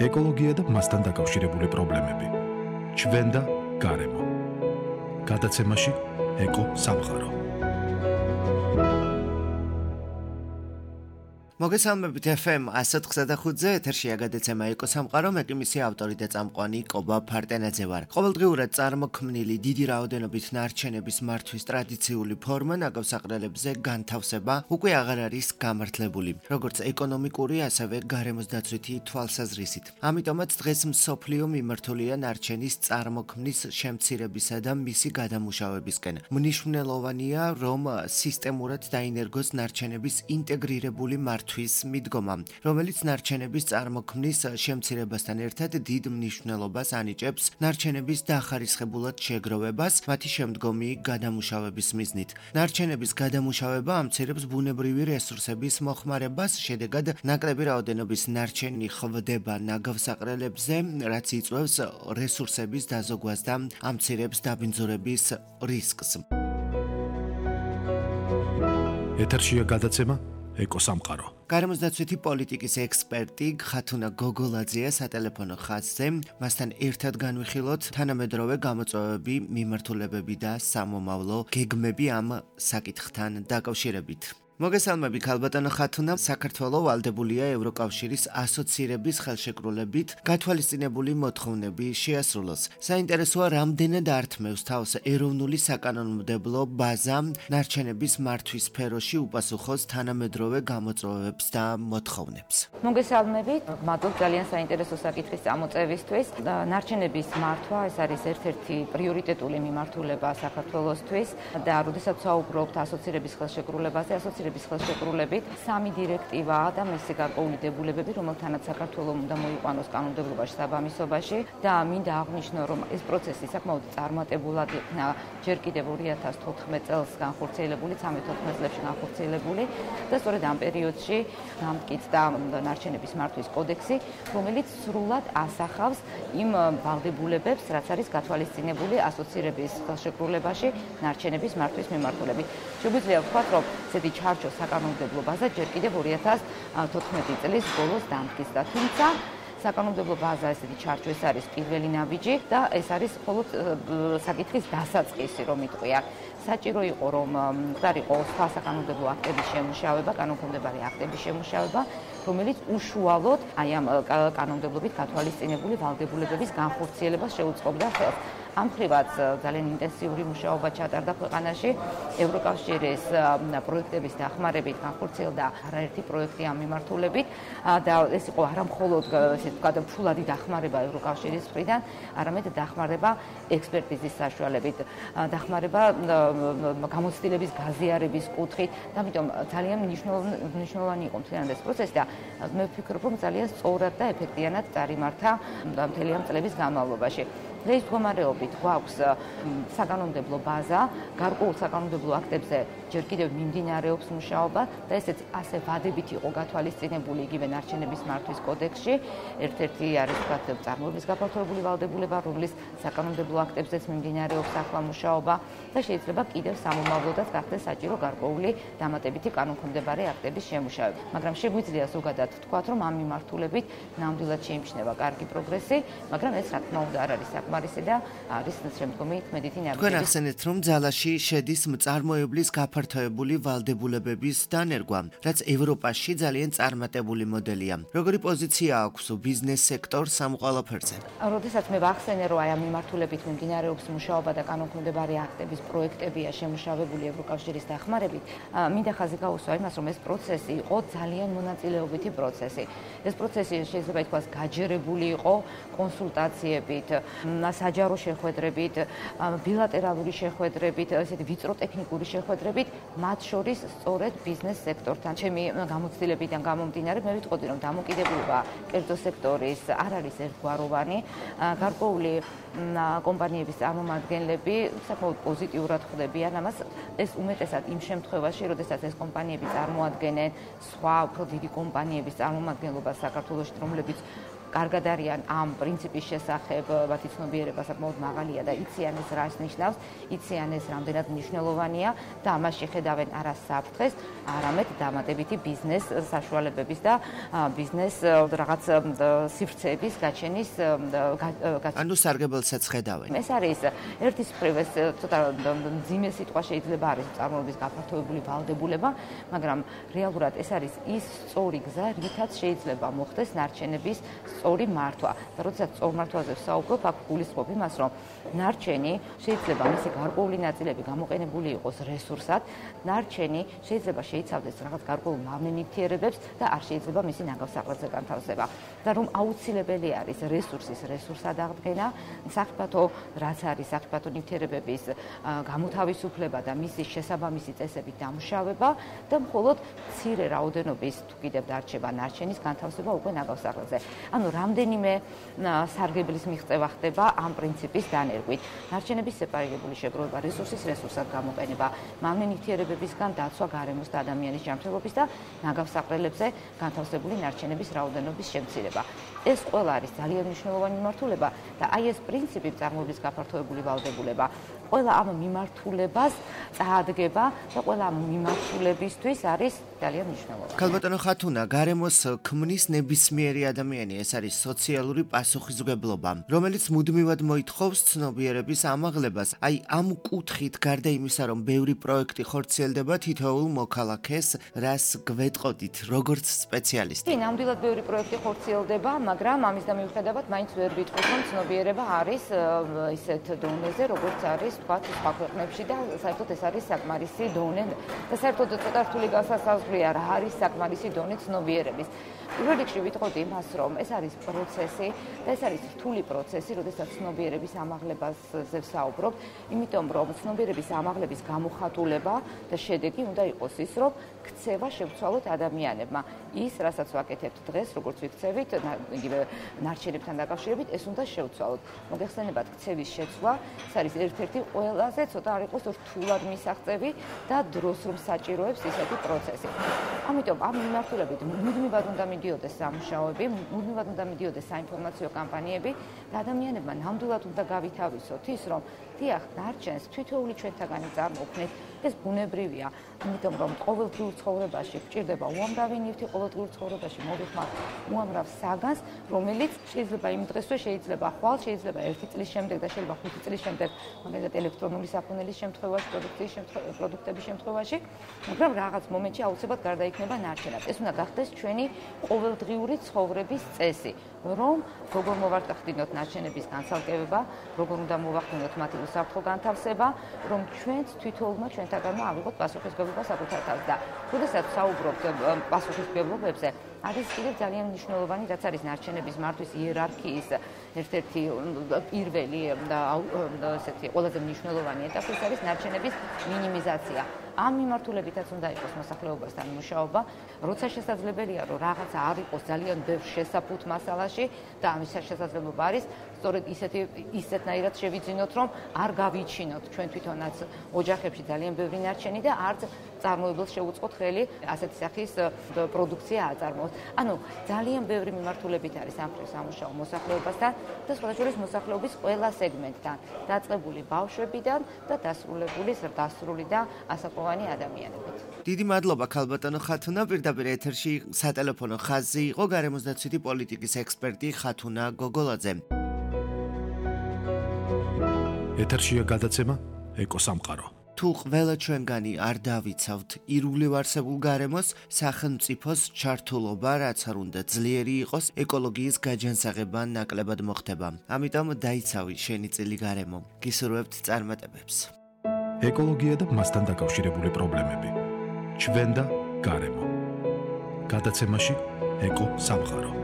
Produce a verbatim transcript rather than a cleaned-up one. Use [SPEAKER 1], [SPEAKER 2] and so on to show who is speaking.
[SPEAKER 1] ეკოლოგია და მასთან დაკავშირებული პრობლემები. ჩვენ და გარემო. გადაცემაში ეკო სამყარო.
[SPEAKER 2] მოგესალმებით ეფ ემ one oh five-ზე ეთერშია გადაცემა ეკო სამყარო, მე კი მისი ავტორი და წამყვანი კობა ფარტენაძე ვარ. ყოველდღიურად წარმოქმნილი დიდი რაოდენობით ნარჩენების მართვის ტრადიციული ფორმა ნაგავსაყრელებზე განთავსება უკვე აღარ არის გამართლებული, როგორც ეკონომიკური, ასევე გარემოს დაცვითი თვალსაზრისით. ამიტომაც დღეს მსოფლიო მიმართულია ნარჩენის წარმოქმნის შემცირებისა და მისი გადამუშავებისკენ. მნიშვნელოვანია, რომ სისტემურად დაინერგოს ნარჩენების ინტეგრირებული მართვის მიდგომა, რომელიც ნარჩენების წარმოქმნის შემცირებასთან ერთად დიდ მნიშვნელობას ანიჭებს ნარჩენების დახარისხებულად შეგროვებას მათი შემდგომი გადამუშავების მიზნით. ნარჩენების გადამუშავება ამცირებს ბუნებრივი რესურსების მოხმარებას, შედეგად ნაკლები რაოდენობის ნარჩენი ხვდება ნაგავსაყრელებზე, რაც იწვევს რესურსების დაზოგვას და ამცირებს დაბინძურების რისკს.
[SPEAKER 1] ეთერშია გადაცემა ეკო სამყარო.
[SPEAKER 2] გარემოს დაცვითი პოლიტიკის ექსპერტი ხათუნა გოგოლაძეა სატელეფონო ხაზზე. მასთან ერთად განვიხილოთ თანამედროვე გამოწვევები, მიმართულებები და სამომავლო გეგმები ამ საკითხთან დაკავშირებით. მოგესალმები ქალბატონო ხათუნა, საქართველოს ვალდებულია ევროკავშირის ასოცირების ხელშეკრულებით გათვალისწინებული მოთხოვნები შეასრულოს. საინტერესოა, რამდენად ართმევს თავს ეროვნული საკანონმდებლო ბაზა ნარჩენების მართვის სფეროში უპასუხოს თანამედროვე გამოწვევებს და მოთხოვნებს.
[SPEAKER 3] მოგესალმებით, მადლობ ძალიან საინტერესო საკითხის წამოწევისთვის. ნარჩენების მართვა ეს არის ერთ-ერთი პრიორიტეტული მიმართულება საქართველოსთვის და როდესაც ვსაუბრობთ ასოცირების ხელშეკრულებაზე, ასოცირების ხელშეკრულებით სამი დირექტივაა და მისი გარკვეული დებულებები, რომელთანაც საქართველოს უნდა მოიყვანოს კანონმდებლობაში საბამისობაში და მინდა აღვნიშნო, რომ ეს პროცესი საკმაოდ წარმატებულად იქნა ჯერ კიდევ ორი ათას თოთხმეტ წელს განხორციელებული, ცხრამეტ-ოთხმეტ წლებში განხორციელებული და სწორედ ამ პერიოდში გამტკიცდა ნარჩენების მართვის კოდექსი, რომელიც სრულად ასახავს იმ ვალდებულებებს, რაც არის გათვალისწინებული ასოცირების ხელშეკრულებაში ნარჩენების მართვის მიმართულებით. შეგვიძლია ვთქვათ, რომ ესეთი ჩარჩო საკანონმდებლო ბაზა ჯერ კიდევ ორი ათას თოთხმეტი წლის ბოლოს დამტკიცდა, თუმცა საკანონმდებლო ბაზა ესეთი ჩარჩო ეს არის პირველი ნაბიჯი და ეს არის მხოლოდ საკითხის დასაწყისი, რომ იტყვია. საჭირო იყო, რომ მყარიყო სხვა საკანონმდებლო აქტების შემუშავება, კანონქვემდებარე აქტების შემუშავება, რომელიც უშუალოდ აი ამ კანონმდებლობით გათვალისწინებული ვალდებულებების განხორციელებას შეუწყობდა ხელს. ამ მხრივაც ძალიან ინტენსიური მუშაობა ჩატარდა ქვეყანაში. ევროკავშირის პროექტების დახმარებით განხორციელდა არაერთი პროექტი ამ მიმართულებით და ეს იყო არა მხოლოდ ესე ვთქვათ ფულადი დახმარება ევროკავშირის მხრიდან, არამედ დახმარება ექსპერტიზის საშუალებით, დახმარება გამოცდილების გაზიარების კუთხით და ამიტომ ძალიან მნიშვნელოვანი იყო მთლიანად ეს პროცესი და მე ვფიქრობ, რომ ძალიან სწორად და ეფექტიანად წარიმართა მთელი ამ წლების განმავლობაში. დღეს მდგომარეობით გვაქვს საკანონმდებლო ბაზა, გარკვეულ საკანონმდებლო აქტებზე ჯერ კიდევ მიმდინარეობს მუშაობა და ესეც ასე ვადებით იყო გათვალისწინებული იგივე ნარჩენების მართვის კოდექსში. ერთ-ერთი არის ვთქვათ წარმოების გაფართოებული ვალდებულება, რომლის საკანონმდებლო აქტებზეც მიმდინარეობს ახლა მუშაობა და შეიძლება კიდევ სამომავლოდაც გახდეს საჭირო გარკვეული დამატებითი კანონქვემდებარე აქტების შემუშავება. მაგრამ შეგვიძლია ზოგადად ვთქვათ, რომ ამ მიმართულებით ნამდვილად შეიმჩნევა კარგი პროგრესი, მაგრამ ეს რა თქმა უნდა არ არის მარისი და არის შემდგომი თმედითი ნაბიჯები.
[SPEAKER 2] თქვენ ახსენეთ, რომ ძალაში შედის მწარმოებლის გაფართოებული ვალდებულებების დანერგვა, რაც ევროპაში ძალიან წარმატებული მოდელია. როგორი პოზიცია აქვს ბიზნეს სექტორს ამ ყველაფერზე?
[SPEAKER 3] როდესაც მე ვახსენე, რომ აი ამ მიმართულებით მიმდინარეობს მუშაობა და კანონქვემდებარე აქტების პროექტებია შემუშავებული ევროკავშირის დახმარებით, მინდა ხაზი გაუსვა იმას, რომ ეს პროცესი იყო ძალიან მონაწილეობითი პროცესი. ეს პროცესი შეიძლება ითქვას გაჯერებული იყო კონსულტაციებით, საჯარო შეხვედრებით, ბილატერალური შეხვედრებით, ესეთი ვიწრო ტექნიკური შეხვედრებით, მათ შორის სწორედ ბიზნეს სექტორთან. ჩემი გამოცდილებიდან გამომდინარე, მე ვიტყოდი, რომ დამოკიდებულება კერძო სექტორის არ არის ერთგვაროვანი. გარკვეული კომპანიების წარმომადგენლები საკმაოდ პოზიტიურად ხვდებიან ამას. ეს უმეტესად იმ შემთხვევაში, როდესაც ეს კომპანიები წარმოადგენენ სხვა უფრო დიდი კომპანიების წარმომადგენლობას საქართველოში, რომლებიც კარგად არიან ამ პრინციპის შესახებ, მათი ცნობიერება საკმაოდ მაღალია და იციან ეს რას ნიშნავს, იციან ეს რამდენად მნიშვნელოვანია და ამაში ხედავენ არა საფრთხეს, არამედ დამატებითი ბიზნეს საშუალებების და ბიზნეს რაღაც სივრცეების გაჩენის
[SPEAKER 2] ანუ სარგებელსაც ხედავენ.
[SPEAKER 3] ეს არის ერთის მხრივ ეს ცოტა მძიმე სიტყვა შეიძლება არის წარმოების გაფართოებული ვალდებულება, მაგრამ რეალურად ეს არის ის სწორი გზა, რითაც შეიძლება მოხდეს ნარჩენების სწორი მართვა. და როდესაც სწორ მართვაზე ვსაუბრობ, აქ გულისხმობ იმას, რომ ნარჩენი შეიძლება მისი გარკვეული ნაწილები გამოყენებული იყოს რესურსად, ნარჩენი შეიძლება შეიცავდეს რაღაც გარკვეულ მავნე-ნივთიერებებს და არ შეიძლება მისი ნაგავსაღებზე განთავსება. და რომ აუცილებელი არის რესურსის რესურსად აღდგენა, საფრთხო რაც არის საფრთხო ნივთიერებების გამოთავისუფლება და მისი შესაბამისი წესებით დამუშავება და მხოლოდ მცირე რაოდენობის თუ კიდევ დარჩება ნარჩენის განთავსება უკვე ნაგავსაღებზე. ანუ რამდენიმე სარგებლის მიღწევა ხდება ამ პრინციპის დანერგვით. ნარჩენების სეპარირებული შეგროვება, რესურსის რესურსად გამოყენება, მავნე-ნივთიერებებისგან დაცვა გარემოს და ადამიანის ჯანმრთელობის და ნაგავსაღრელებზე განთავსებული ნარჩენების რაოდენობის შემცირება. ეს ყველა არის ძალიან მნიშვნელოვანი მიმართულება და აი ეს პრინციპი წარმოების გაფართოებული ვალდებულება ყველა ამ მიმართულებას წაადგება და ყველა ამ მიმართულებისთვის არის ძალიან მნიშვნელოვანი.
[SPEAKER 2] ქალბატონო ხათუნა, გარემოს ქმნის ნებისმიერი ადამიანი, ეს არის სოციალური პასუხისმგებლობა, რომელიც მუდმივად მოითხოვს ცნობიერების ამაღლებას. აი ამ კუთხით, გარდა იმისა, რომ ბევრი პროექტი ხორციელდება თითოეულ მოქალაქეს, რას გვეტყოდით, როგორც სპეციალისტი?
[SPEAKER 3] კი, ნამდვილად ბევრი პროექტი ხორციელდება, მაგრამ ამის და მიუხედავად მაინც ვერ ვიტყვით, რომ ცნობიერება არის ისეთ დონეზე, როგორც არის თქვათ სხვა ქვეყნებში და საერთოდ ეს არის საკმარისი დონე და საერთოდ ცოტა რთული გასასაზღვრია რა არის საკმარისი დონე ცნობიერების. პირველ რიგში ვიტყოდი იმას, რომ ეს არის პროცესი და ეს არის რთული პროცესი, როდესაც ცნობიერების ამაღლებაზე ვსაუბრობ, იმიტომ რომ ცნობიერების ამაღლების გამოხატულება და შედეგი უნდა იყოს ის, რომ ქცევა შევცვალოთ ადამიანებმა. ის, რასაც ვაკეთებთ დღეს, როგორც ვიქცევით, იგივე ნარჩენებთან დაკავშირებით, ეს უნდა შევცვალოთ. მოგეხსენებათ, ქცევის შეცვლა, ეს არის ერთ-ერთი ყველაზე ცოტა არ იყოს რთულად მისაღწევი და დროს რომ საჭიროებს ისეთი პროცესი. ამიტომ ამ მიმართულებით მუდმივად უნდა მიდიოდეს სამუშაოები, მუდმივად უნდა მიდიოდეს საინფორმაციო კამპანიები და ადამიანებმა ნამდვილად უნდა გავითავისოთ ის, რომ დიახ, ნარჩენს თითოეული ჩვენთაგანი წარმოქმნით, ეს ბუნებრივია, იმიტომ რომ ყოველდღიურ ცხოვრებაში გვჭირდება უამრავი ნივთი, ყოველდღიურ ცხოვრებაში მოვიხმართ უამრავ საგანს, რომელიც შეიძლება იმ დღესვე, შეიძლება ხვალ, შეიძლება ერთი წლის შემდეგ და შეიძლება ხუთი წლის შემდეგ, მაგალითად ელექტრონული საფონელის შემთხვევაში, პროდუქციის პროდუქტების შემთხვევაში, მაგრამ რაღაც მომენტში აუცილებლად გარდაიქმნება ნარჩენად. ეს უნდა გახდეს ჩვენი ყოველდღიური ცხოვრების წესი, რომ როგორ მოვარტყდინოთ ნარჩენების განცალკევება, როგორ უნდა მოვახდინოთ მათი უსაფრთხო განთავსება, რომ ჩვენც თვითოულმა ჩვენთაგანმა ავიღოთ პასუხისმგებლობა საკუთარ თავს და როდესაც ვსაუბრობთ პასუხისმგებლობებზე, არის კიდევ ძალიან მნიშვნელოვანი, რაც არის ნარჩენების მართვის იერარქიის ერთ-ერთი პირველი და ესეთი ყველაზე მნიშვნელოვანი ეტაპი, ეს არის ნარჩენების მინიმიზაცია. ამ მიმართულებითაც უნდა იყოს მოსახლეობასთან მუშაობა, როცა შესაძლებელია, რომ რაღაცა არ იყოს ძალიან ბევრ შესაფუთ მასალაში და ამის შესაძლებლობა არის სწორედ ისეთი ისეთნაირად შევიძინოთ, რომ არ გავიჩინოთ ჩვენ თვითონაც ოჯახებში ძალიან ბევრი ნარჩენი და არც წარმოებელს შეუწყოთ ხელი ასეთი სახის პროდუქცია აწარმოოს. ანუ ძალიან ბევრი მიმართულებით არის ამ ხრივ სამუშაო მოსახლეობასთან და სხვადასხვა მოსახლეობის ყველა სეგმენტთან, დაწყებული ბავშვებიდან და დასრულებული ზრდასრული და ასაკოვანი ადამიანებით.
[SPEAKER 2] დიდი მადლობა ქალბატონო ხათუნა, პირდაპირ ეთერში სატელეფონო ხაზი იყო გარემოსდაცვითი პოლიტიკის ექსპერტი ხათუნა გოგოლაძე.
[SPEAKER 1] ეთერშია გადაცემა ეკოსამყარო.
[SPEAKER 2] თუ ყველა ჩვენგანი არ დავიცავთ ირგვლივ არსებულ გარემოს, სახელმწიფოს ჩართულობა, რაც არ უნდა ძლიერი იყოს, ეკოლოგიის გაჯანსაღება ნაკლებად მოხდება. ამიტომ დაიცავი შენი წილი გარემო. გისურვებთ წარმატებებს.
[SPEAKER 1] ეკოლოგია და მასთან დაკავშირებული პრობლემები. ჩვენ და გარემო. გადაცემაში ეკო სამყარო.